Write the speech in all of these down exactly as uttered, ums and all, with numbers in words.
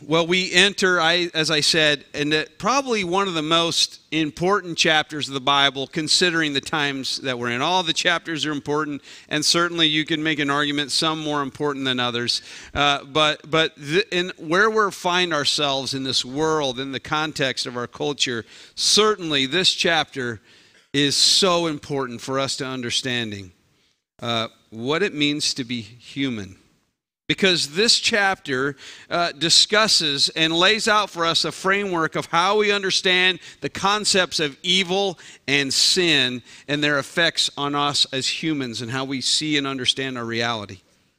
Well, we enter, I, as I said, in probably one of the most important chapters of the Bible, considering the times that we're in. All the chapters are important, and certainly you can make an argument, some more important than others. Uh, but but th- in where we find ourselves in this world, in the context of our culture, certainly this chapter is so important for us to understanding uh, what it means to be human. Because this chapter uh, discusses and lays out for us a framework of how we understand the concepts of evil and sin and their effects on us as humans and how we see and understand our reality.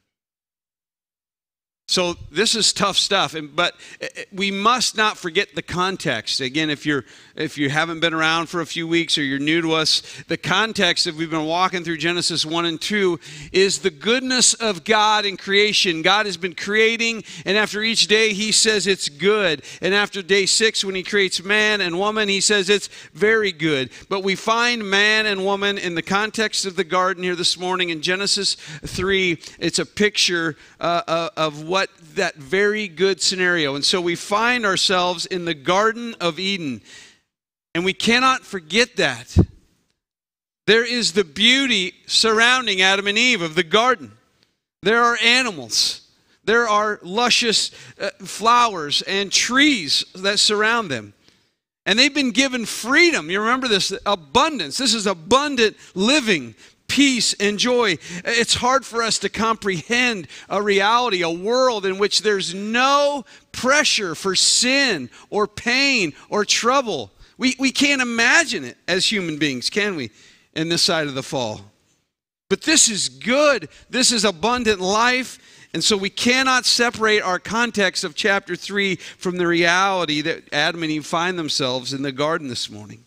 So this is tough stuff, and, but we must not forget the context. Again, if you're if you haven't been around for a few weeks or you're new to us, the context that we've been walking through Genesis one and two is the goodness of God in creation. God has been creating, and after each day he says it's good. And after day six, when he creates man and woman, he says it's very good. But we find man and woman in the context of the garden here this morning in Genesis three. It's a picture uh, of what What that very good scenario. And so we find ourselves in the Garden of Eden. And we cannot forget that. There is the beauty surrounding Adam and Eve of the garden. There are animals. There are luscious uh, flowers and trees that surround them. And they've been given freedom. You remember this, abundance. This is abundant living, peace and joy. It's hard for us to comprehend a reality, a world in which there's no pressure for sin or pain or trouble. We, we can't imagine it as human beings, can we, in this side of the fall? But this is good. This is abundant life. And so we cannot separate our context of chapter three from the reality that Adam and Eve find themselves in the garden this morning.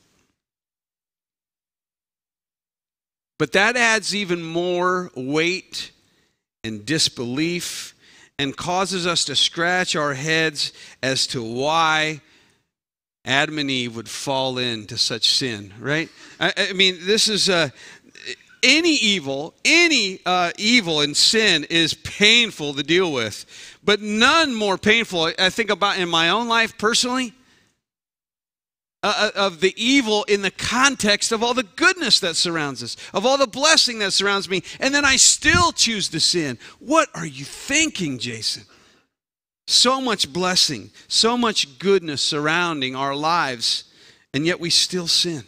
But that adds even more weight and disbelief and causes us to scratch our heads as to why Adam and Eve would fall into such sin, right? I, I mean, this is uh, any evil, any uh, evil and sin is painful to deal with, but none more painful. I think about in my own life personally, Uh, of the evil in the context of all the goodness that surrounds us, of all the blessing that surrounds me, and then I still choose to sin. What are you thinking, Jason? So much blessing, so much goodness surrounding our lives, and yet we still sin.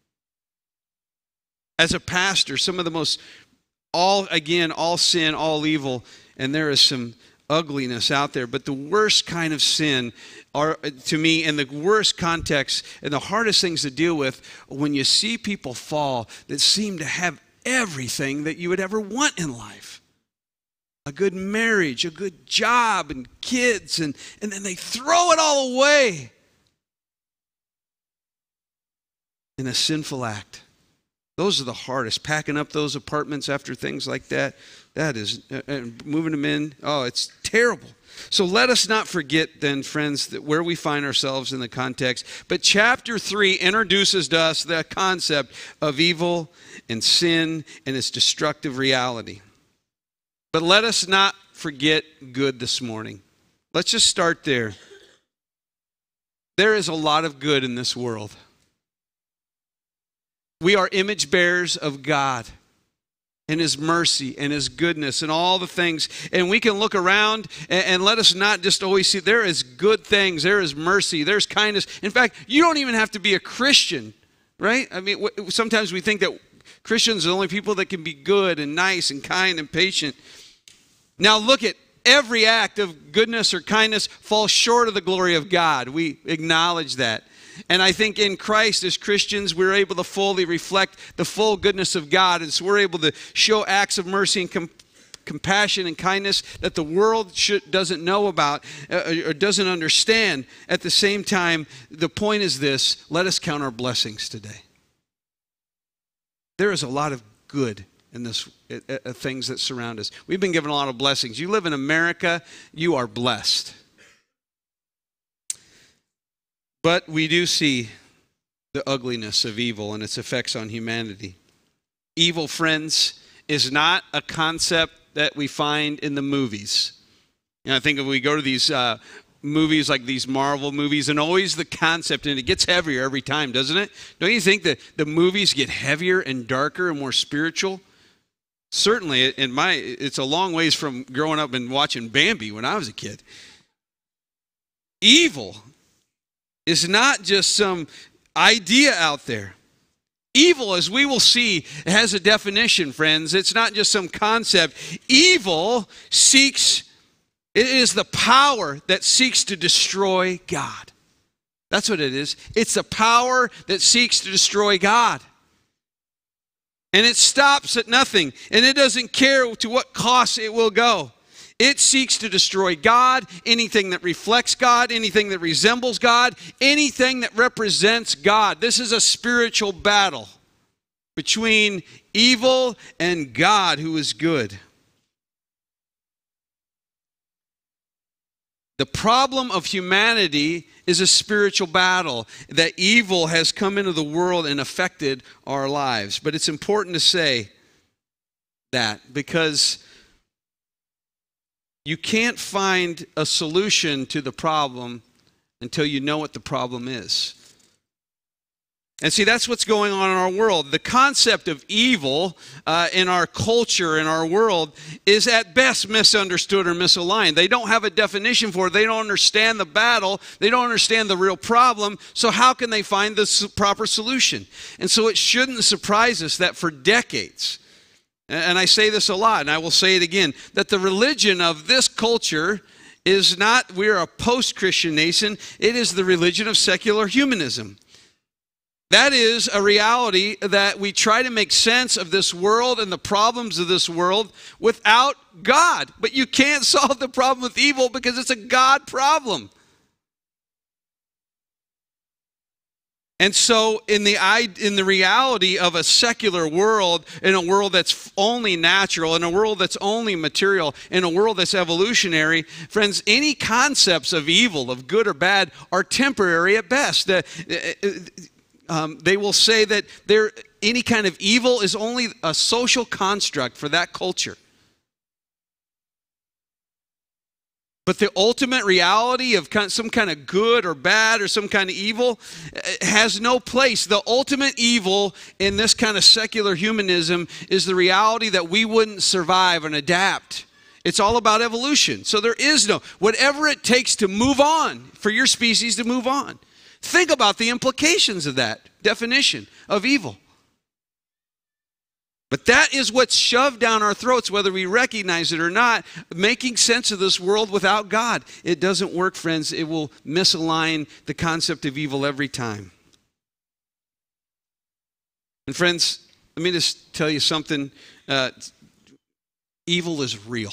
As a pastor, some of the most, all again, all sin, all evil, and there is some ugliness out there, but the worst kind of sin are, to me, in the worst context and the hardest things to deal with, when you see people fall that seem to have everything that you would ever want in life. A good marriage, a good job, and kids, and, and then they throw it all away in a sinful act. Those are the hardest. Packing up those apartments after things like that, that is, uh, moving them in, oh, it's terrible. So let us not forget then, friends, that where we find ourselves in the context. But chapter three introduces to us the concept of evil and sin and its destructive reality. But let us not forget good this morning. Let's just start there. There is a lot of good in this world. We are image bearers of God and His mercy and His goodness and all the things. And we can look around and, and let us not just always see there is good things, there is mercy, there's kindness. In fact, you don't even have to be a Christian, right? I mean, w- sometimes we think that Christians are the only people that can be good and nice and kind and patient. Now look at every act of goodness or kindness falls short of the glory of God. We acknowledge that. And I think in Christ as Christians, we're able to fully reflect the full goodness of God. And so we're able to show acts of mercy and com- compassion and kindness that the world should, doesn't know about uh, or doesn't understand. At the same time, the point is this: let us count our blessings today. There is a lot of good in this, uh, uh, things that surround us. We've been given a lot of blessings. You live in America, you are blessed. But we do see the ugliness of evil and its effects on humanity. Evil, friends, is not a concept that we find in the movies. You know, I think if we go to these uh, movies like these Marvel movies, and always the concept, and it gets heavier every time, doesn't it? Don't you think that the movies get heavier and darker and more spiritual? Certainly, in my, it's a long ways from growing up and watching Bambi when I was a kid. Evil is not just some idea out there. Evil, as we will see, has a definition, friends. It's not just some concept. Evil seeks, it is the power that seeks to destroy God. That's what it is. It's the power that seeks to destroy God. And it stops at nothing. And it doesn't care to what cost it will go. It seeks to destroy God, anything that reflects God, anything that resembles God, anything that represents God. This is a spiritual battle between evil and God, who is good. The problem of humanity is a spiritual battle, that evil has come into the world and affected our lives. But it's important to say that, because you can't find a solution to the problem until you know what the problem is. And see, that's what's going on in our world. The concept of evil uh, in our culture, in our world, is at best misunderstood or misaligned. They don't have a definition for it. They don't understand the battle. They don't understand the real problem. So how can they find the proper solution? And so it shouldn't surprise us that for decades, and I say this a lot, and I will say it again, that the religion of this culture is not, we're a post-Christian nation, it is the religion of secular humanism. That is a reality that we try to make sense of this world and the problems of this world without God. But you can't solve the problem with evil because it's a God problem. And so in the, in the reality of a secular world, in a world that's only natural, in a world that's only material, in a world that's evolutionary, friends, any concepts of evil, of good or bad, are temporary at best. Uh, um, they will say that there, any kind of evil is only a social construct for that culture. But the ultimate reality of some kind of good or bad or some kind of evil has no place. The ultimate evil in this kind of secular humanism is the reality that we wouldn't survive and adapt. It's all about evolution. So there is no, whatever it takes to move on, for your species to move on. Think about the implications of that definition of evil. But that is what's shoved down our throats, whether we recognize it or not, making sense of this world without God. It doesn't work, friends. It will misalign the concept of evil every time. And friends, let me just tell you something. Uh, evil is real.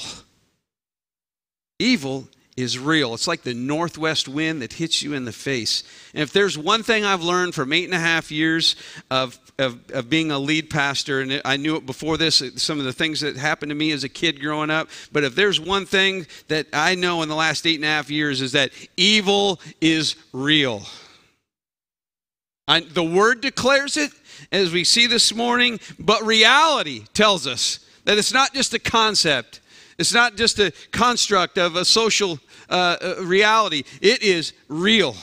Evil is real. It's like the northwest wind that hits you in the face. And if there's one thing I've learned from eight and a half years of, of, of being a lead pastor, and I knew it before this, some of the things that happened to me as a kid growing up, but if there's one thing that I know in the last eight and a half years is that evil is real. I, the Word declares it, as we see this morning, but reality tells us that it's not just a concept. It's not just a construct of a social uh, reality. It is real.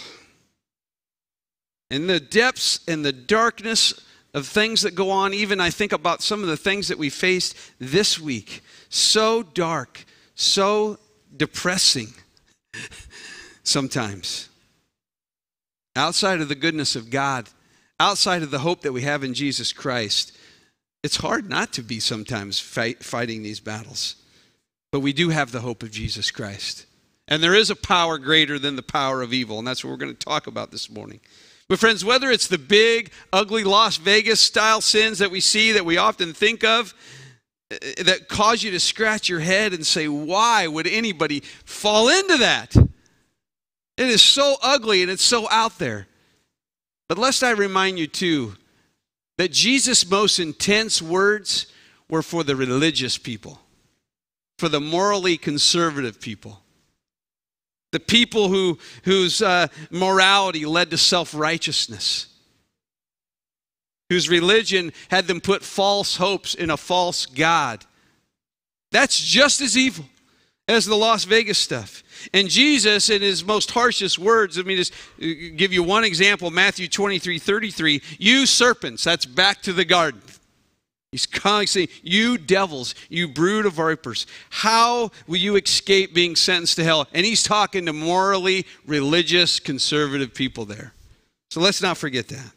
In the depths and the darkness of things that go on, even I think about some of the things that we faced this week. So dark, so depressing sometimes. Outside of the goodness of God, outside of the hope that we have in Jesus Christ, it's hard not to be sometimes fight, fighting these battles. But we do have the hope of Jesus Christ. And there is a power greater than the power of evil. And that's what we're going to talk about this morning. But friends, whether it's the big, ugly Las Vegas style sins that we see, that we often think of, that cause you to scratch your head and say, why would anybody fall into that? It is so ugly and it's so out there. But lest I remind you too, that Jesus' most intense words were for the religious people. For the morally conservative people. The people who, whose uh, morality led to self-righteousness. Whose religion had them put false hopes in a false God. That's just as evil. as the Las Vegas stuff. And Jesus, in his most harshest words, let me just give you one example, Matthew twenty-three thirty-three, you serpents, that's back to the garden. He's constantly saying, you devils, you brood of vipers, how will you escape being sentenced to hell? And he's talking to morally religious, conservative people there. So let's not forget that.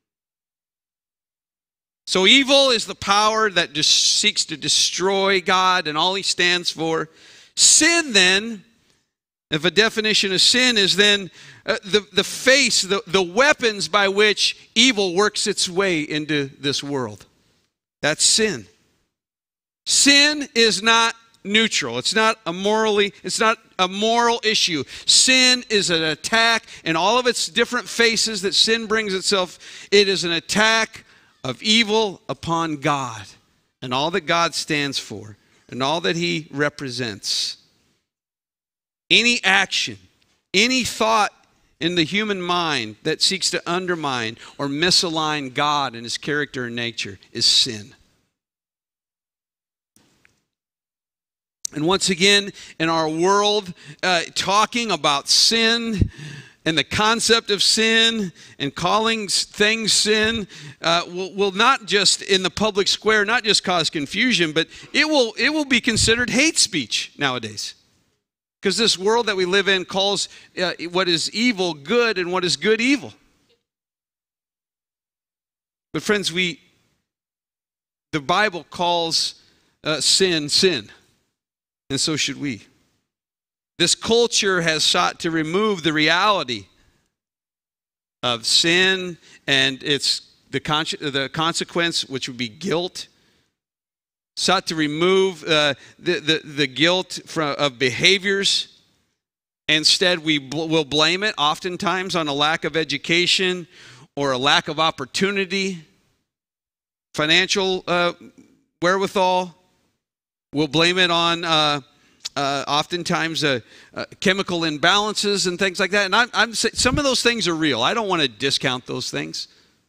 So evil is the power that just seeks to destroy God and all he stands for. Sin then, if a definition of sin is then uh, the, the face, the, the weapons by which evil works its way into this world. That's sin. Sin is not neutral. It's not a morally, it's not a moral issue. Sin is an attack, and all of its different faces that sin brings itself, it is an attack of evil upon God and all that God stands for and all that he represents. Any action, any thought in the human mind that seeks to undermine or misalign God and his character and nature is sin. And once again, in our world, uh, talking about sin and the concept of sin and calling things sin uh, will, will not just in the public square, not just cause confusion, but it will, it will be considered hate speech nowadays. Because this world that we live in calls uh, what is evil good and what is good evil. But friends, we, the Bible calls uh, sin, sin. And so should we. This culture has sought to remove the reality of sin and its the, con the consequence, which would be guilt. Sought to remove uh, the, the, the guilt from, of behaviors. Instead, we bl will blame it oftentimes on a lack of education or a lack of opportunity, financial uh, wherewithal. We'll blame it on uh, uh, oftentimes uh, uh, chemical imbalances and things like that. And I'm, I'm some of those things are real. I don't want to discount those things.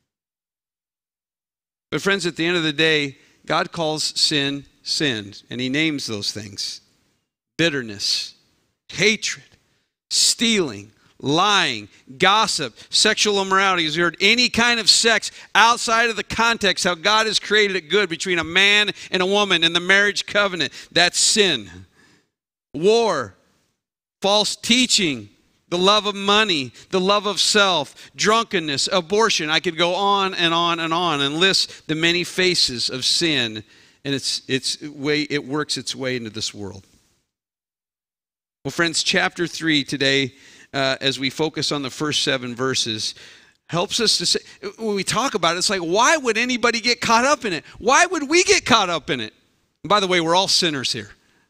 But friends, at the end of the day, God calls sin, sin, and he names those things. Bitterness, hatred, stealing, lying, gossip, sexual immorality. As you heard, any kind of sex outside of the context, how God has created it good between a man and a woman in the marriage covenant, that's sin. War, false teaching, the love of money, the love of self, drunkenness, abortion. I could go on and on and on and list the many faces of sin, and it's, it's way, it works its way into this world. Well, friends, chapter three today, uh, as we focus on the first seven verses, helps us to say, when we talk about it, it's like, why would anybody get caught up in it? Why would we get caught up in it? And by the way, we're all sinners here.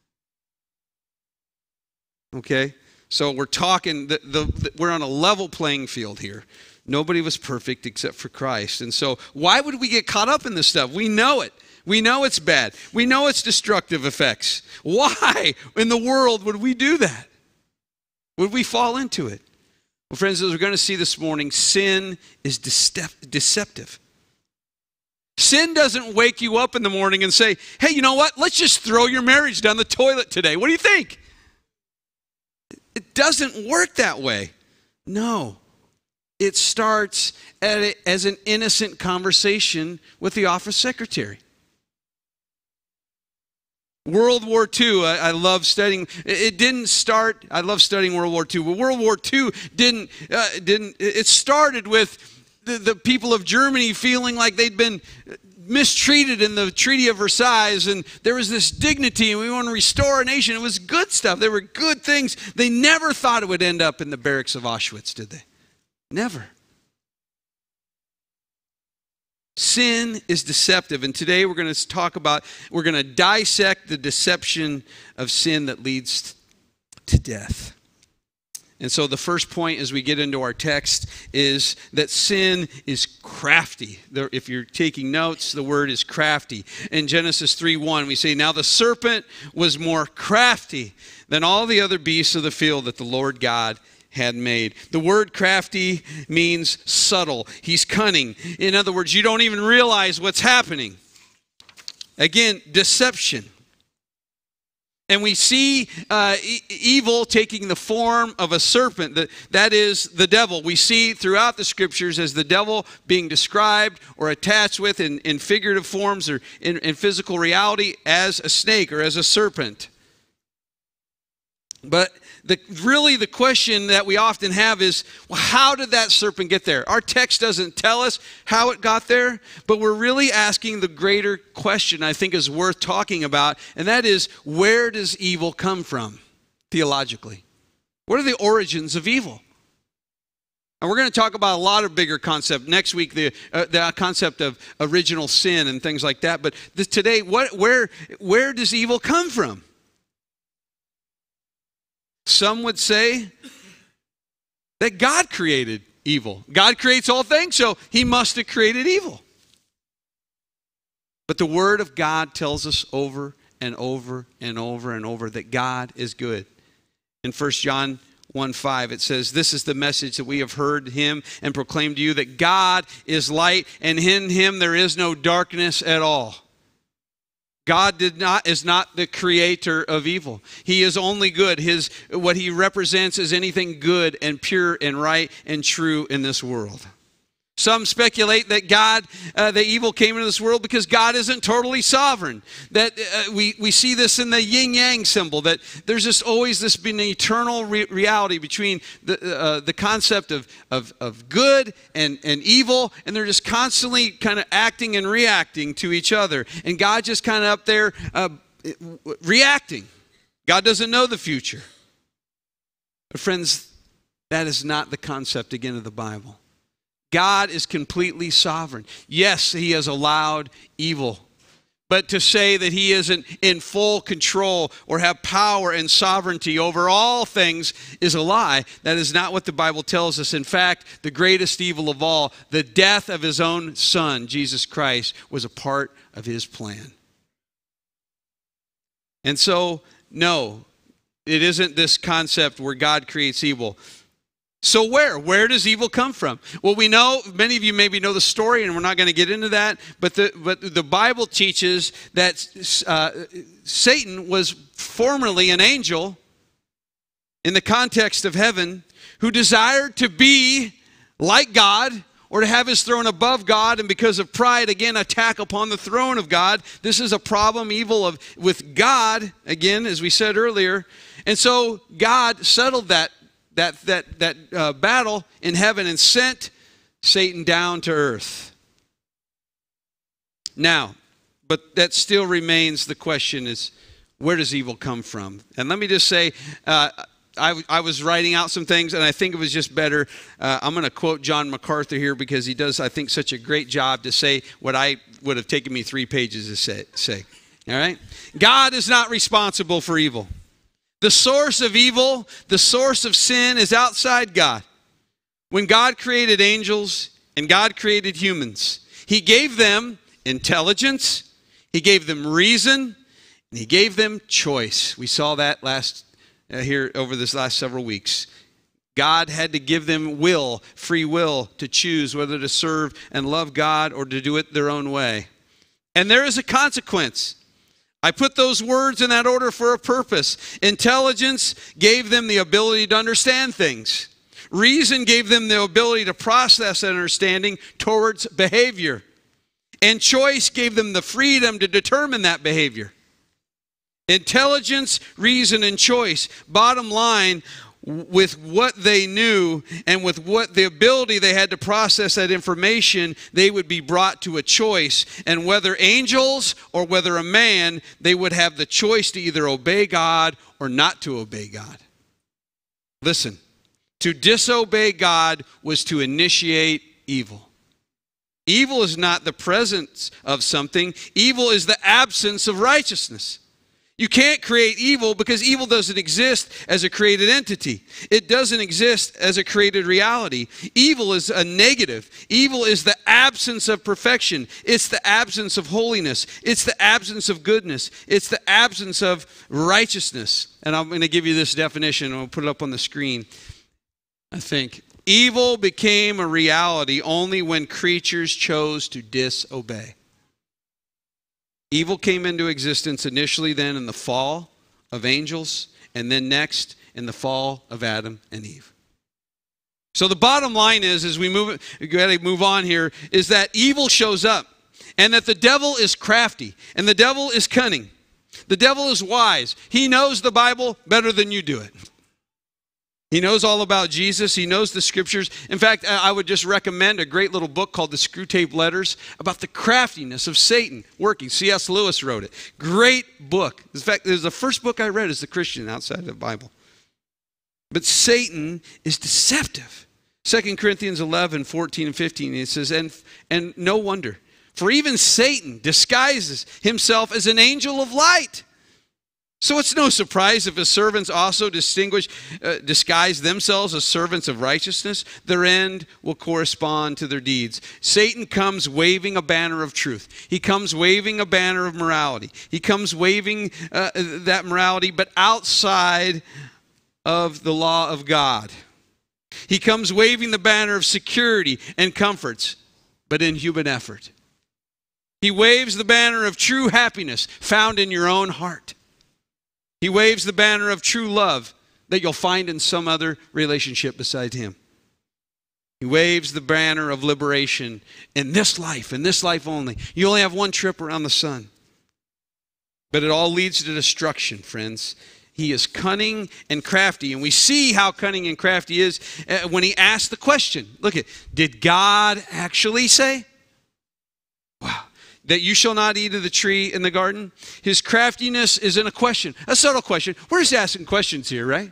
Okay? So we're talking, the, the, the, we're on a level playing field here. Nobody was perfect except for Christ. And so why would we get caught up in this stuff? We know it. We know it's bad. We know it's destructive effects. Why in the world would we do that? Would we fall into it? Well, friends, as we're going to see this morning, sin is deceptive. Sin doesn't wake you up in the morning and say, hey, you know what? Let's just throw your marriage down the toilet today. What do you think? It doesn't work that way. No. It starts at a, as an innocent conversation with the office secretary. World War Two, I, I love studying. It, it didn't start, I love studying World War Two, but World War Two didn't, uh, didn't it started with the, the people of Germany feeling like they'd been mistreated in the Treaty of Versailles, and there was this dignity, and we want to restore a nation. It was good stuff. There were good things. They never thought it would end up in the barracks of Auschwitz, did they? Never. Sin is deceptive, and today we're going to talk about, we're going to dissect the deception of sin that leads to death. And so the first point as we get into our text is that sin is crafty. If you're taking notes, the word is crafty. In Genesis three one, we say, now the serpent was more crafty than all the other beasts of the field that the Lord God had made. The word crafty means subtle. He's cunning. In other words, you don't even realize what's happening. Again, deception. And we see uh, e- evil taking the form of a serpent. That, that is the devil. We see throughout the scriptures as the devil being described or attached with in, in figurative forms or in, in physical reality as a snake or as a serpent. But the, really the question that we often have is, well, how did that serpent get there? Our text doesn't tell us how it got there, but we're really asking the greater question I think is worth talking about, and that is, where does evil come from theologically? What are the origins of evil? And we're going to talk about a lot of bigger concepts. Next week, the, uh, the concept of original sin and things like that. But this, today, what, where, where does evil come from? Some would say that God created evil. God creates all things, so he must have created evil. But the Word of God tells us over and over and over and over that God is good. In First John one five, it says, "This is the message that we have heard him and proclaimed to you, that God is light, and in him there is no darkness at all." God did not is not the creator of evil. He is only good. His what he represents is anything good and pure and right and true in this world. Some speculate that God, uh, the evil came into this world because God isn't totally sovereign. That uh, we, we see this in the yin-yang symbol, that there's just always this been an eternal re- reality between the, uh, the concept of, of, of good and, and evil, and they're just constantly kind of acting and reacting to each other. And God just kind of up there uh, reacting. God doesn't know the future. But friends, that is not the concept, again, of the Bible. God is completely sovereign. Yes, he has allowed evil. But to say that he isn't in full control or have power and sovereignty over all things is a lie. That is not what the Bible tells us. In fact, the greatest evil of all, the death of his own son, Jesus Christ, was a part of his plan. And so, no, it isn't this concept where God creates evil. So where? Where does evil come from? Well, we know, many of you maybe know the story, and we're not going to get into that, but the, but the Bible teaches that uh, Satan was formerly an angel in the context of heaven who desired to be like God or to have his throne above God, and because of pride, again, attack upon the throne of God. This is a problem, evil of with God, again, as we said earlier. And so God settled that that that that uh, battle in heaven and sent Satan down to earth. Now, but that still remains the question is, where does evil come from? And let me just say, uh, I, I was writing out some things, and I think it was just better. Uh, I'm going to quote John MacArthur here because he does, I think, such a great job to say what I would have taken me three pages to say. say. All right? God is not responsible for evil. The source of evil, the source of sin is outside God. When God created angels and God created humans, he gave them intelligence, he gave them reason, and he gave them choice. We saw that last uh, here over this last several weeks. God had to give them will, free will, to choose whether to serve and love God or to do it their own way. And there is a consequence. I put those words in that order for a purpose. Intelligence gave them the ability to understand things. Reason gave them the ability to process that understanding towards behavior. And choice gave them the freedom to determine that behavior. Intelligence, reason, and choice. Bottom line, with what they knew and with what the ability they had to process that information, they would be brought to a choice. And whether angels or whether a man, they would have the choice to either obey God or not to obey God. Listen, to disobey God was to initiate evil. Evil is not the presence of something. Evil is the absence of righteousness. You can't create evil because evil doesn't exist as a created entity. It doesn't exist as a created reality. Evil is a negative. Evil is the absence of perfection. It's the absence of holiness. It's the absence of goodness. It's the absence of righteousness. And I'm going to give you this definition, and I'll put it up on the screen, I think. Evil became a reality only when creatures chose to disobey. Evil came into existence initially then in the fall of angels, and then next in the fall of Adam and Eve. So the bottom line is, as we move, we gotta move on here, is that evil shows up, and that the devil is crafty, and the devil is cunning. The devil is wise. He knows the Bible better than you do it. He knows all about Jesus. He knows the scriptures. In fact, I would just recommend a great little book called The Screwtape Letters about the craftiness of Satan working. C S Lewis wrote it. Great book. In fact, it was the first book I read as a Christian outside of the Bible. But Satan is deceptive. Second Corinthians eleven, fourteen and fifteen, it says, and, and no wonder, for even Satan disguises himself as an angel of light. So it's no surprise if his servants also distinguish, uh, disguise themselves as servants of righteousness, their end will correspond to their deeds. Satan comes waving a banner of truth. He comes waving a banner of morality. He comes waving uh, that morality, but outside of the law of God. He comes waving the banner of security and comforts, but in human effort. He waves the banner of true happiness found in your own heart. He waves the banner of true love that you'll find in some other relationship besides him. He waves the banner of liberation in this life, in this life only. You only have one trip around the sun. But it all leads to destruction, friends. He is cunning and crafty. And we see how cunning and crafty is when he asks the question. Look at, did God actually say? Wow. That you shall not eat of the tree in the garden? His craftiness is in a question, a subtle question. We're just asking questions here, right?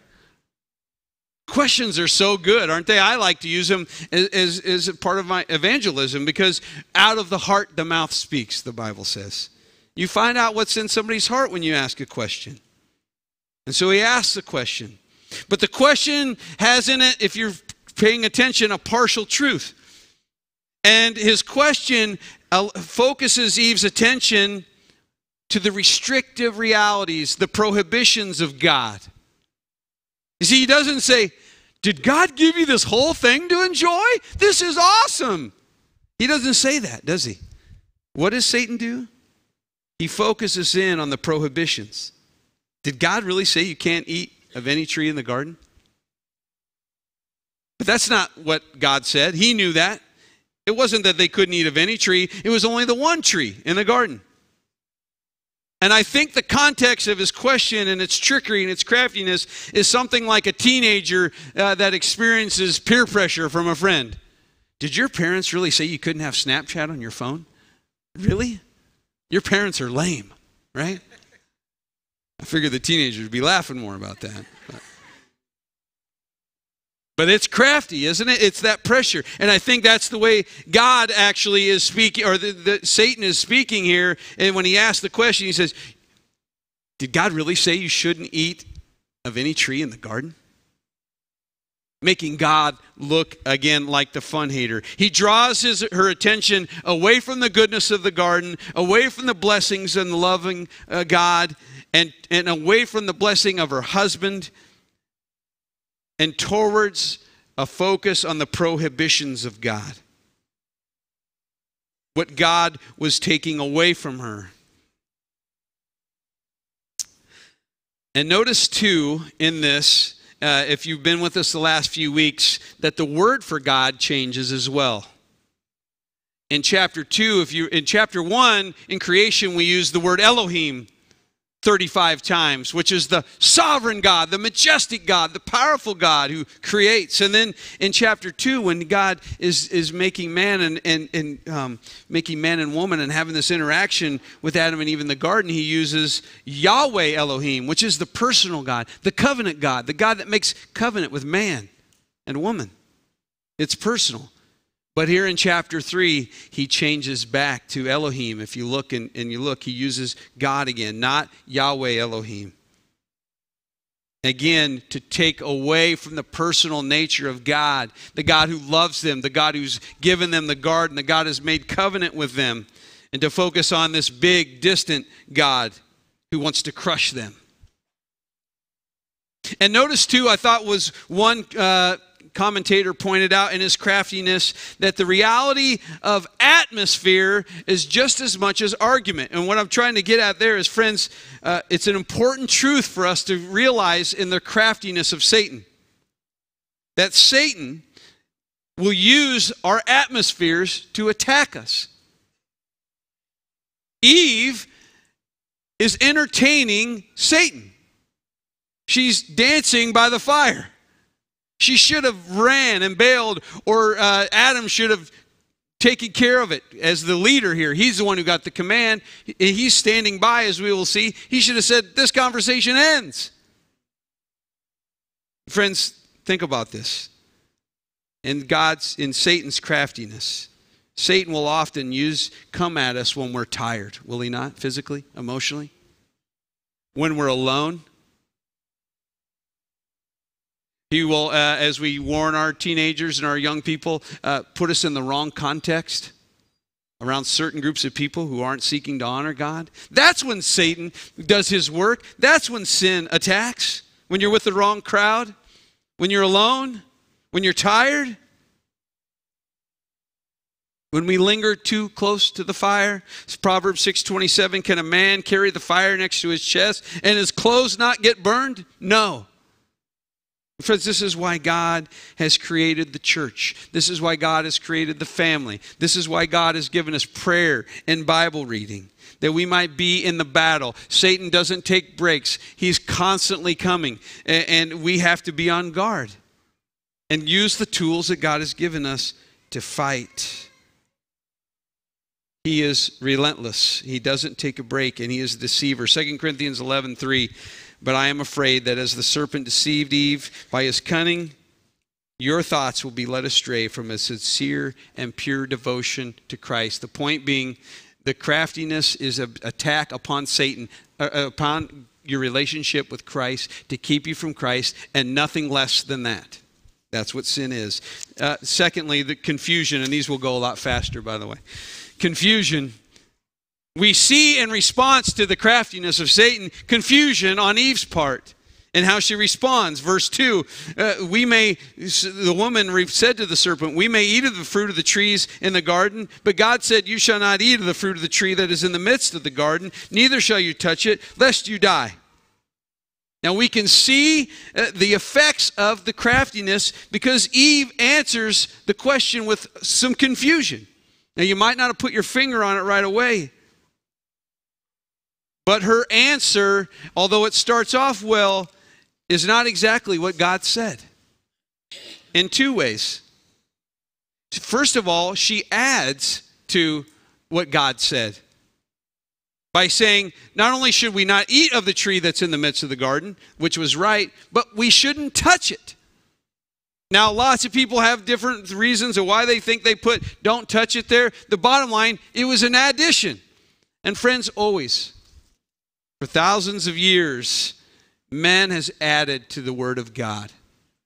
Questions are so good, aren't they? I like to use them as, as, as a part of my evangelism because out of the heart, the mouth speaks, the Bible says. You find out what's in somebody's heart when you ask a question. And so he asks a question. But the question has in it, if you're paying attention, a partial truth. And his question focuses Eve's attention to the restrictive realities, the prohibitions of God. You see, he doesn't say, did God give you this whole thing to enjoy? This is awesome. He doesn't say that, does he? What does Satan do? He focuses in on the prohibitions. Did God really say you can't eat of any tree in the garden? But that's not what God said. He knew that. It wasn't that they couldn't eat of any tree. It was only the one tree in the garden. And I think the context of his question and its trickery and its craftiness is something like a teenager uh, that experiences peer pressure from a friend. Did your parents really say you couldn't have Snapchat on your phone? Really? Your parents are lame, right? I figured the teenagers would be laughing more about that. But. But it's crafty, isn't it? It's that pressure. And I think that's the way God actually is speaking, or the, the, Satan is speaking here. And when he asks the question, he says, did God really say you shouldn't eat of any tree in the garden? Making God look, again, like the fun hater. He draws his, her attention away from the goodness of the garden, away from the blessings and the loving uh, God, and, and away from the blessing of her husband, and towards a focus on the prohibitions of God. What God was taking away from her. And notice too in this, uh, if you've been with us the last few weeks, that the word for God changes as well. In chapter two, if you in chapter one, in creation, we use the word Elohim thirty-five times, which is the sovereign God, the majestic God, the powerful God who creates. And then in chapter two, when God is, is making man and, and, and um, making man and woman and having this interaction with Adam and Eve in the garden, he uses Yahweh Elohim, which is the personal God, the covenant God, the God that makes covenant with man and woman. It's personal. But here in chapter three, he changes back to Elohim. If you look and, and you look, he uses God again, not Yahweh Elohim. Again, to take away from the personal nature of God, the God who loves them, the God who's given them the garden, the God who's made covenant with them, and to focus on this big, distant God who wants to crush them. And notice too, I thought was one uh, commentator pointed out in his craftiness that the reality of atmosphere is just as much as argument. And what I'm trying to get at there is, friends, uh, it's an important truth for us to realize in the craftiness of Satan. That Satan will use our atmospheres to attack us. Eve is entertaining Satan. She's dancing by the fire. She should have ran and bailed, or uh, Adam should have taken care of it as the leader here. He's the one who got the command. He's standing by, as we will see. He should have said, this conversation ends. Friends, think about this. In God's, in Satan's craftiness, Satan will often use, come at us when we're tired, will he not? Physically, emotionally? When we're alone? He will, uh, as we warn our teenagers and our young people, uh, put us in the wrong context around certain groups of people who aren't seeking to honor God. That's when Satan does his work. That's when sin attacks. When you're with the wrong crowd, when you're alone, when you're tired, when we linger too close to the fire. It's Proverbs six twenty-seven, can a man carry the fire next to his chest and his clothes not get burned? No. Friends, this is why God has created the church. This is why God has created the family. This is why God has given us prayer and Bible reading, that we might be in the battle. Satan doesn't take breaks. He's constantly coming, and we have to be on guard and use the tools that God has given us to fight. He is relentless. He doesn't take a break, and he is a deceiver. Second Corinthians eleven three, but I am afraid that as the serpent deceived Eve by his cunning, your thoughts will be led astray from a sincere and pure devotion to Christ. The point being, the craftiness is an attack upon Satan, uh, upon your relationship with Christ, to keep you from Christ, and nothing less than that. That's what sin is. Uh, secondly, the confusion, and these will go a lot faster, by the way. Confusion. We see in response to the craftiness of Satan, confusion on Eve's part and how she responds. Verse two, uh, we may, the woman said to the serpent, we may eat of the fruit of the trees in the garden, but God said, you shall not eat of the fruit of the tree that is in the midst of the garden, neither shall you touch it, lest you die. Now we can see uh, the effects of the craftiness because Eve answers the question with some confusion. Now you might not have put your finger on it right away, but her answer, although it starts off well, is not exactly what God said. In two ways. First of all, she adds to what God said by saying, not only should we not eat of the tree that's in the midst of the garden, which was right, but we shouldn't touch it. Now, lots of people have different reasons of why they think they put don't touch it there. The bottom line, it was an addition. And friends, always, for thousands of years, man has added to the Word of God.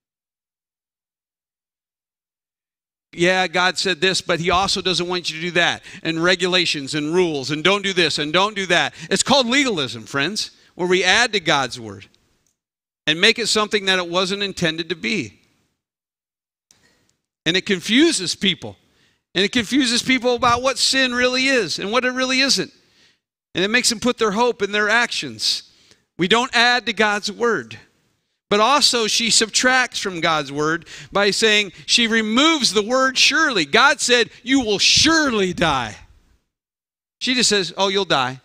Yeah, God said this, but he also doesn't want you to do that. And regulations and rules, and don't do this and don't do that. It's called legalism, friends, where we add to God's Word and make it something that it wasn't intended to be. And it confuses people. And it confuses people about what sin really is and what it really isn't. And it makes them put their hope in their actions. We don't add to God's Word. But also she subtracts from God's Word by saying she removes the word surely. God said, you will surely die. She just says, oh, you'll die.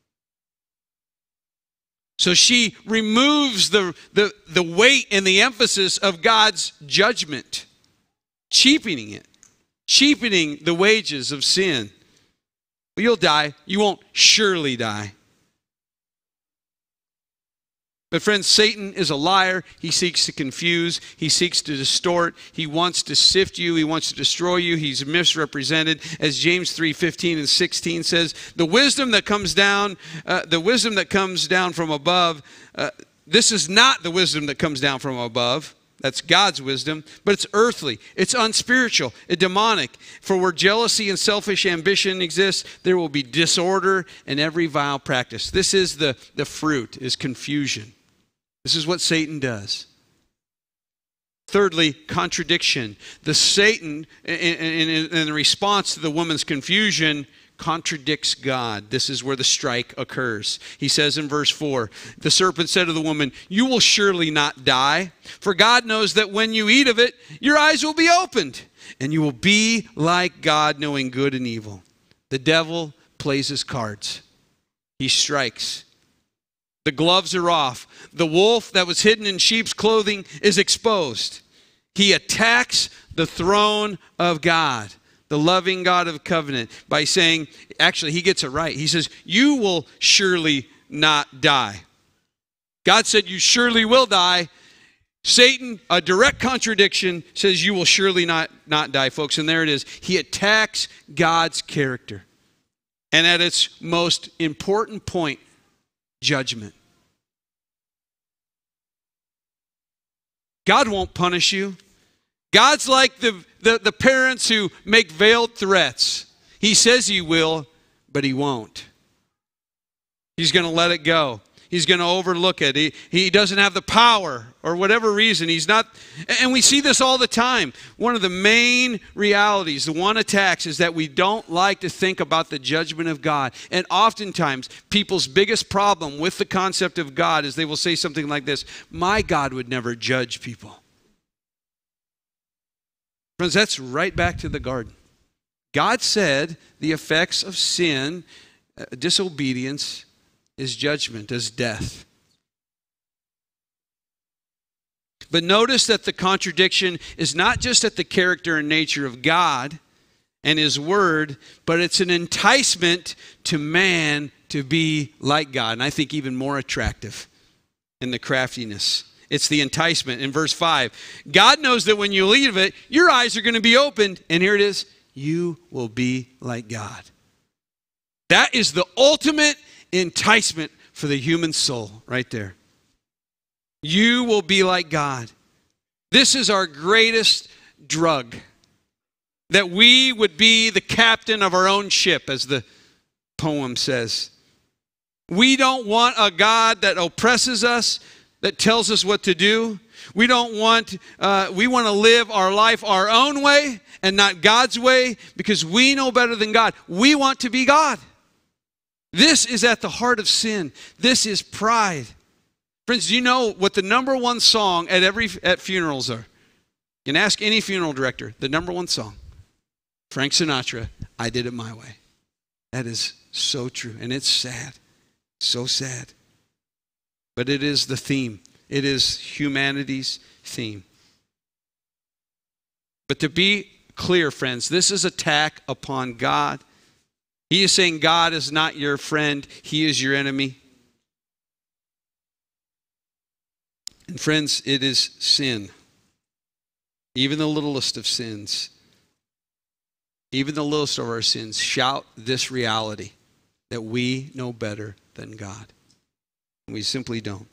So she removes the, the, the weight and the emphasis of God's judgment, cheapening it, cheapening the wages of sin. Well, you'll die. You won't surely die. But friends, Satan is a liar. He seeks to confuse. He seeks to distort. He wants to sift you. He wants to destroy you. He's misrepresented. As James three fifteen and sixteen says, the wisdom that comes down, uh, the wisdom that comes down from above, uh, this is not the wisdom that comes down from above. That's God's wisdom, but it's earthly, it's unspiritual, it's demonic. For where jealousy and selfish ambition exist, there will be disorder and every vile practice. This is the, the fruit, is confusion. This is what Satan does. Thirdly, contradiction. The Satan, in, in, in response to the woman's confusion, contradicts God. This is where the strike occurs. He says in verse four, the serpent said to the woman, "You will surely not die, for God knows that when you eat of it, your eyes will be opened, and you will be like God, knowing good and evil." The devil plays his cards. He strikes. The gloves are off. The wolf that was hidden in sheep's clothing is exposed. He attacks the throne of God, the loving God of covenant, by saying, actually, he gets it right. He says, "You will surely not die." God said, "You surely will die." Satan, a direct contradiction, says, "You will surely not, not die," folks. And there it is. He attacks God's character. And at its most important point, judgment. God won't punish you. God's like the, the, the parents who make veiled threats. He says he will, but he won't. He's going to let it go. He's going to overlook it. He, he doesn't have the power, or whatever reason. He's not, and we see this all the time. One of the main realities, the one attacks, is that we don't like to think about the judgment of God. And oftentimes, people's biggest problem with the concept of God is they will say something like this: "My God would never judge people." Friends, that's right back to the garden. God said the effects of sin, uh, disobedience, is judgment, is death. But notice that the contradiction is not just at the character and nature of God and his word, but it's an enticement to man to be like God. And I think even more attractive in the craftiness. It's the enticement. In verse five, God knows that when you eat of it, your eyes are going to be opened. And here it is, you will be like God. That is the ultimate enticement for the human soul right there. You will be like God. This is our greatest drug. That we would be the captain of our own ship, as the poem says. We don't want a God that oppresses us, that tells us what to do. We don't want, uh, we want to live our life our own way and not God's way, because we know better than God. We want to be God. This is at the heart of sin. This is pride. Friends, do you know what the number one song at every at funerals are? You can ask any funeral director. The number one song, Frank Sinatra, "I Did It My Way." That is so true, and it's sad. So sad. But it is the theme. It is humanity's theme. But to be clear, friends, this is attack upon God. He is saying God is not your friend. He is your enemy. And friends, it is sin. Even the littlest of sins, even the littlest of our sins, shout this reality, that we know better than God. And we simply don't.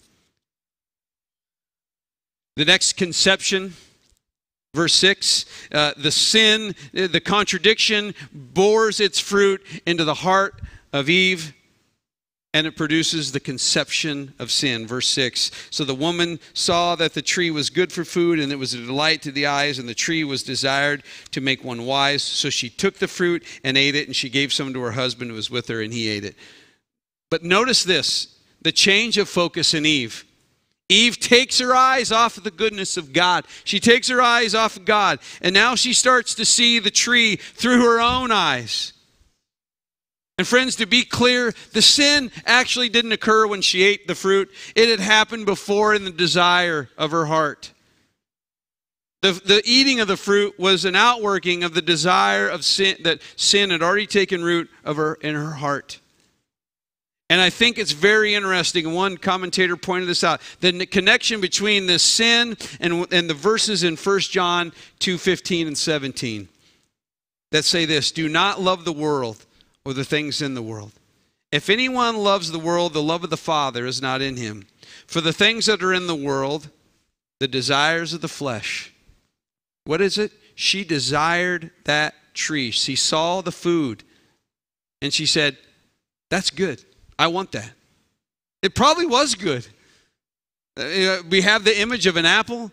The next conception, verse six, uh, the sin, the contradiction bores its fruit into the heart of Eve, and it produces the conception of sin. Verse six, so the woman saw that the tree was good for food, and it was a delight to the eyes, and the tree was desired to make one wise. So she took the fruit and ate it, and she gave some to her husband who was with her, and he ate it. But notice this, the change of focus in Eve. Eve takes her eyes off of the goodness of God. She takes her eyes off of God. And now she starts to see the tree through her own eyes. And friends, to be clear, the sin actually didn't occur when she ate the fruit. It had happened before in the desire of her heart. The, the eating of the fruit was an outworking of the desire of sin, that sin had already taken root of her in her heart. And I think it's very interesting. One commentator pointed this out. The connection between the sin and, and the verses in First John two fifteen and seventeen that say this: do not love the world or the things in the world. If anyone loves the world, the love of the Father is not in him. For the things that are in the world, the desires of the flesh. What is it? She desired that tree. She saw the food and she said, that's good. I want that. It probably was good. Uh, we have the image of an apple,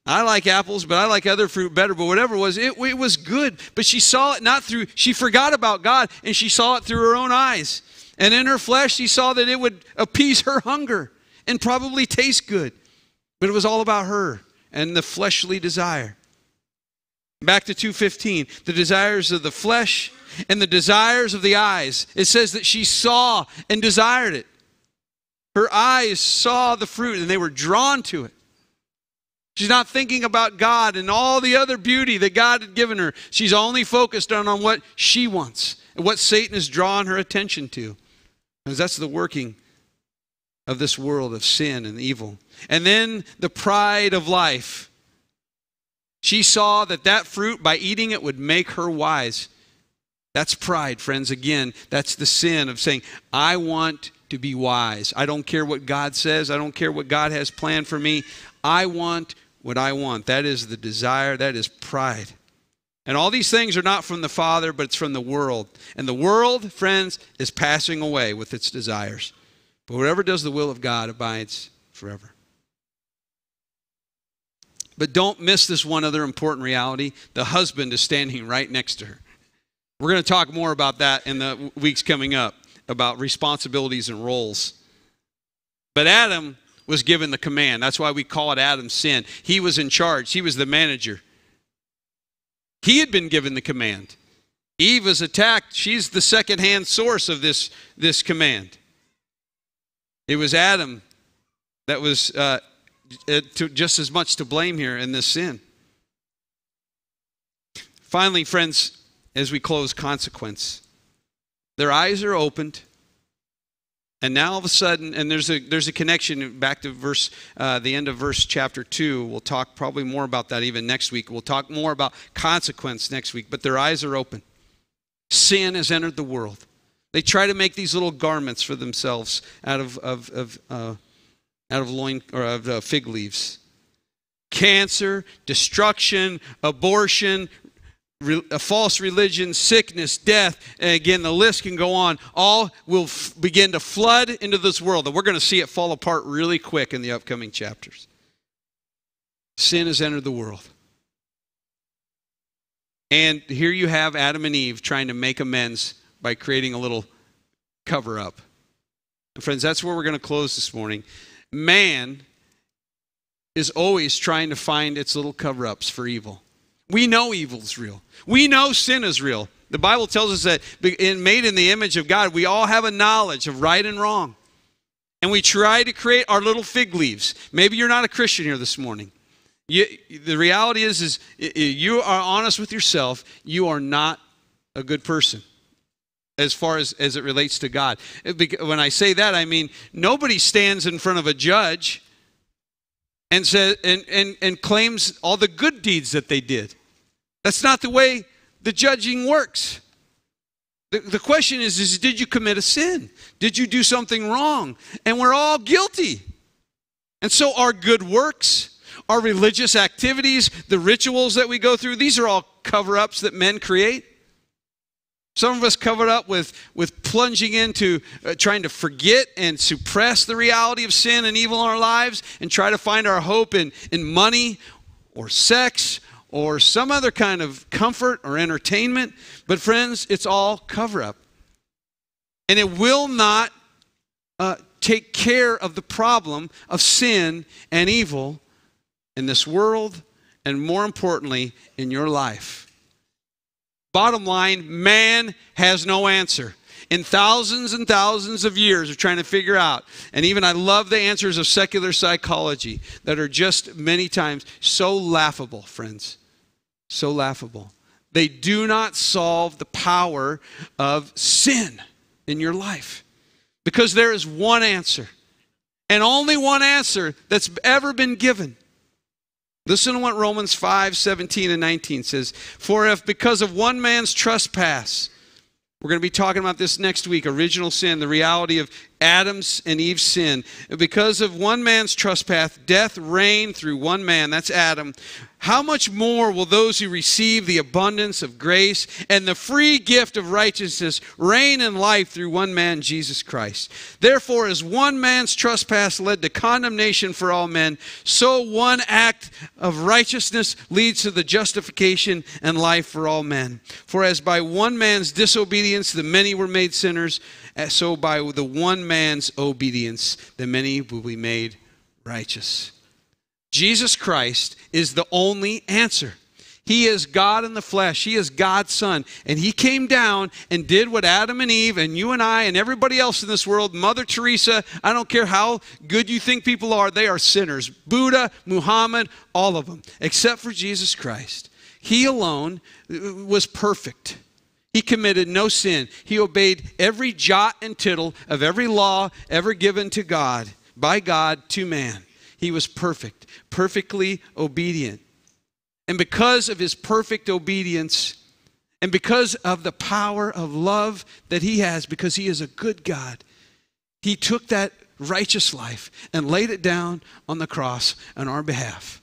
I like apples, but I like other fruit better. But whatever it was, it, it was good. But she saw it not through, she forgot about God, and she saw it through her own eyes. And in her flesh, she saw that it would appease her hunger and probably taste good. But it was all about her and the fleshly desire. Back to two fifteen, the desires of the flesh and the desires of the eyes. It says that she saw and desired it. Her eyes saw the fruit and they were drawn to it. She's not thinking about God and all the other beauty that God had given her. She's only focused on, on what she wants and what Satan has drawn her attention to. Because that's the working of this world of sin and evil. And then the pride of life. She saw that that fruit, by eating it, would make her wise. That's pride, friends. Again, that's the sin of saying, I want to be wise. I don't care what God says. I don't care what God has planned for me. I want what I want. That is the desire. That is pride. And all these things are not from the Father, but it's from the world. And the world, friends, is passing away with its desires. But whoever does the will of God abides forever. But don't miss this one other important reality. The husband is standing right next to her. We're going to talk more about that in the weeks coming up, about responsibilities and roles. But Adam was given the command. That's why we call it Adam's sin. He was in charge. He was the manager. He had been given the command. Eve was attacked. She's the second-hand source of this, this command. It was Adam that was uh, to, just as much to blame here in this sin. Finally, friends, as we close, consequence. Their eyes are opened. And now all of a sudden, and there's a there's a connection back to verse uh, the end of verse chapter two. We'll talk probably more about that even next week. We'll talk more about consequence next week. But their eyes are open. Sin has entered the world. They try to make these little garments for themselves out of of, of uh, out of loin or of uh, fig leaves. Cancer, destruction, abortion, a false religion, sickness, death, and again, the list can go on. All will f- begin to flood into this world, and we're going to see it fall apart really quick in the upcoming chapters. Sin has entered the world. And here you have Adam and Eve trying to make amends by creating a little cover-up. And friends, that's where we're going to close this morning. Man is always trying to find its little cover-ups for evil. We know evil is real. We know sin is real. The Bible tells us that in made in the image of God, we all have a knowledge of right and wrong. And we try to create our little fig leaves. Maybe you're not a Christian here this morning. You, the reality is, is you are honest with yourself. You are not a good person as far as, as it relates to God. When I say that, I mean nobody stands in front of a judge and says and, and, and claims all the good deeds that they did. That's not the way the judging works. The, the question is, is, did you commit a sin? Did you do something wrong? And we're all guilty. And so our good works, our religious activities, the rituals that we go through, these are all cover-ups that men create. Some of us cover it up with, with plunging into uh, trying to forget and suppress the reality of sin and evil in our lives and try to find our hope in, in money or sex or some other kind of comfort or entertainment. But friends, it's all cover-up. And it will not uh, take care of the problem of sin and evil in this world and, more importantly, in your life. Bottom line, man has no answer. In thousands and thousands of years of trying to figure out, and even I love the answers of secular psychology that are just many times so laughable, friends. So laughable. They do not solve the power of sin in your life. Because there is one answer, and only one answer that's ever been given. Listen to what Romans five, seventeen and nineteen says. For if because of one man's trespass, we're going to be talking about this next week, original sin, the reality of Adam's and Eve's sin. Because of one man's trespass, death reigned through one man, that's Adam. how much more will those who receive the abundance of grace and the free gift of righteousness reign in life through one man, Jesus Christ? Therefore, as one man's trespass led to condemnation for all men, so one act of righteousness leads to the justification and life for all men. For as by one man's disobedience the many were made sinners, so by the one man's obedience the many will be made righteous. Jesus Christ is the only answer. He is God in the flesh. He is God's Son. And He came down and did what Adam and Eve and you and I and everybody else in this world, Mother Teresa, I don't care how good you think people are, they are sinners. Buddha, Muhammad, all of them, except for Jesus Christ. He alone was perfect. He committed no sin. He obeyed every jot and tittle of every law ever given to God, by God to man. He was perfect, perfectly obedient. And because of His perfect obedience, and because of the power of love that He has, because He is a good God, He took that righteous life and laid it down on the cross on our behalf.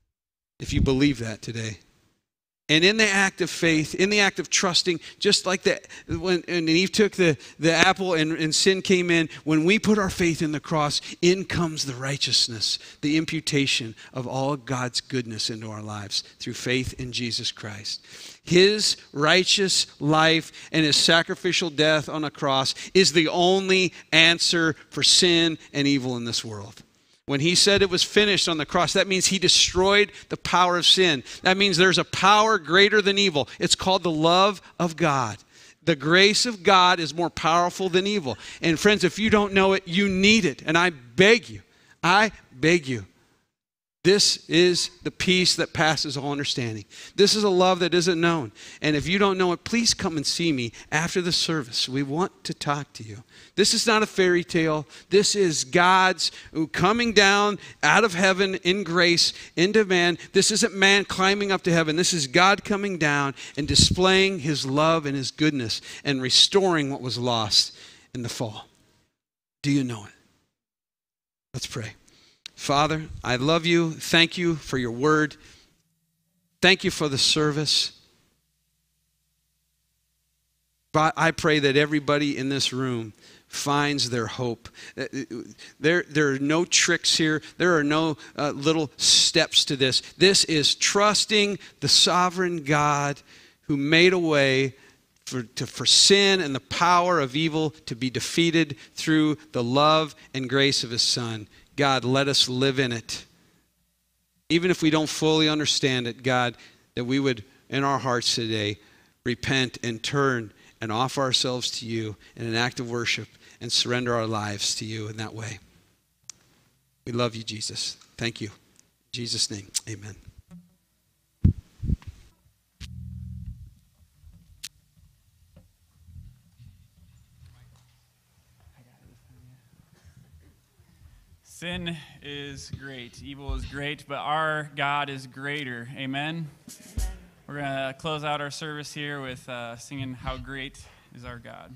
If you believe that today. And in the act of faith, in the act of trusting, just like that, when and Eve took the, the apple and, and sin came in, when we put our faith in the cross, in comes the righteousness, the imputation of all God's goodness into our lives through faith in Jesus Christ. His righteous life and His sacrificial death on a cross is the only answer for sin and evil in this world. When He said it was finished on the cross, that means He destroyed the power of sin. That means there's a power greater than evil. It's called the love of God. The grace of God is more powerful than evil. And friends, if you don't know it, you need it. And I beg you, I beg you. This is the peace that passes all understanding. This is a love that isn't known. And if you don't know it, please come and see me after the service. We want to talk to you. This is not a fairy tale. This is God's coming down out of heaven in grace into man. This isn't man climbing up to heaven. This is God coming down and displaying His love and His goodness and restoring what was lost in the fall. Do you know it? Let's pray. Father, I love you. Thank you for your word. Thank you for the service. But I pray that everybody in this room finds their hope. There, there are no tricks here. There are no uh, little steps to this. This is trusting the sovereign God who made a way for, to, for sin and the power of evil to be defeated through the love and grace of His Son. God, let us live in it. Even if we don't fully understand it, God, that we would, in our hearts today, repent and turn and offer ourselves to you in an act of worship and surrender our lives to you in that way. We love you, Jesus. Thank you. In Jesus' name, amen. Sin is great, evil is great, but our God is greater. Amen? We're going to close out our service here with uh, singing How Great is Our God.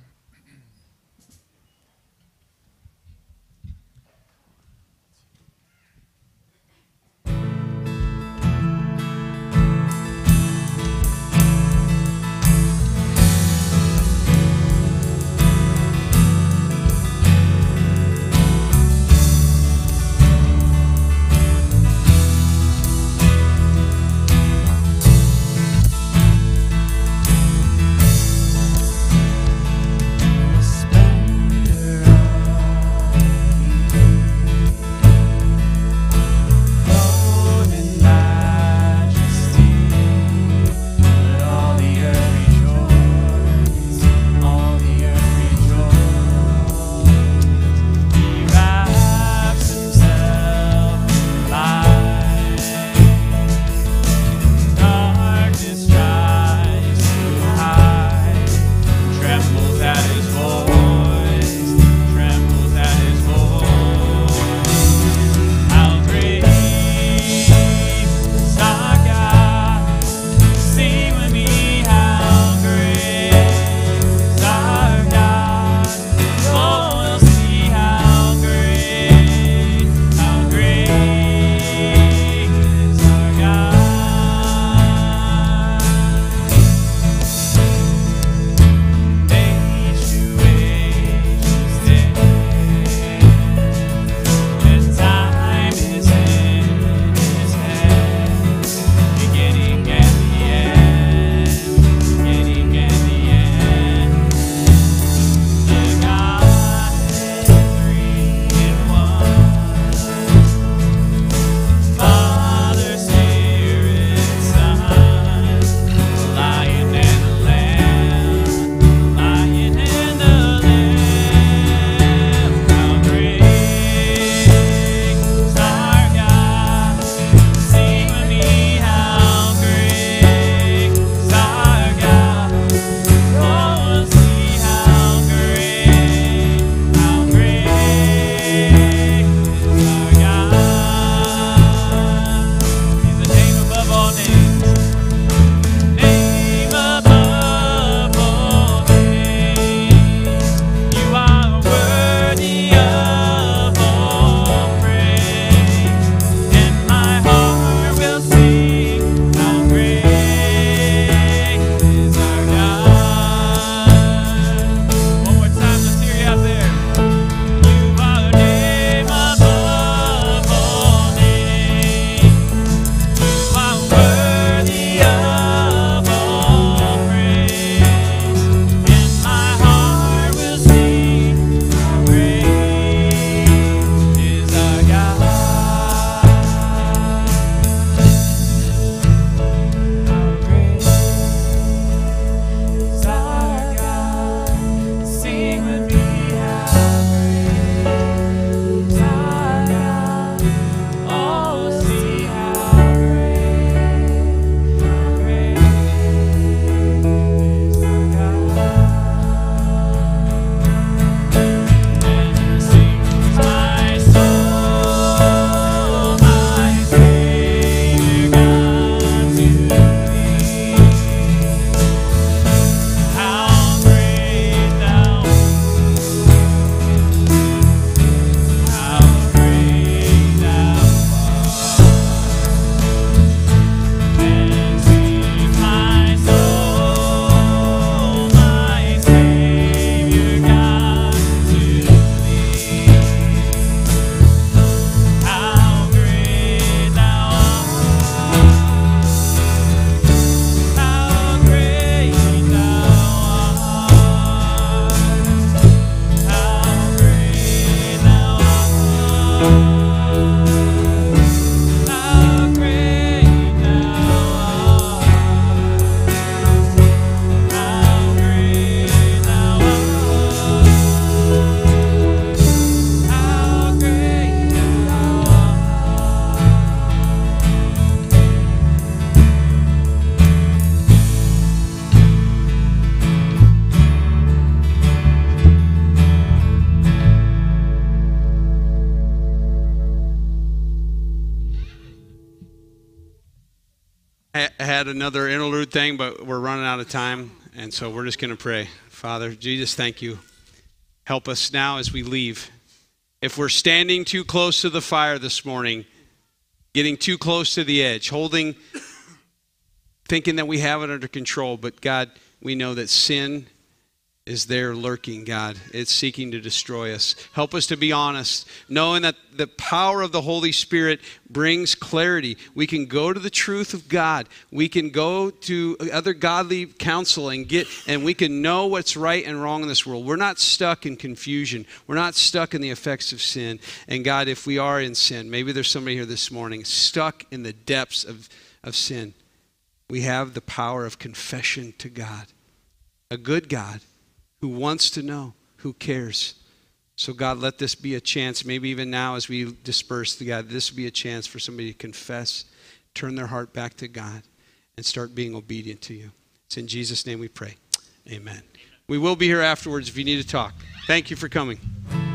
had another interlude thing, but we're running out of time, and so we're just going to pray. Father, Jesus, thank you. Help us now as we leave. If we're standing too close to the fire this morning, getting too close to the edge, holding, thinking that we have it under control, but God, we know that sin is there lurking, God. It's seeking to destroy us. Help us to be honest, knowing that the power of the Holy Spirit brings clarity. We can go to the truth of God. We can go to other godly counsel and get, and we can know what's right and wrong in this world. We're not stuck in confusion. We're not stuck in the effects of sin. And God, if we are in sin, maybe there's somebody here this morning stuck in the depths of, of sin. We have the power of confession to God, a good God who wants to know, who cares. So God, let this be a chance, maybe even now as we disperse, God, this will be a chance for somebody to confess, turn their heart back to God, and start being obedient to you. It's in Jesus' name we pray. Amen. We will be here afterwards if you need to talk. Thank you for coming.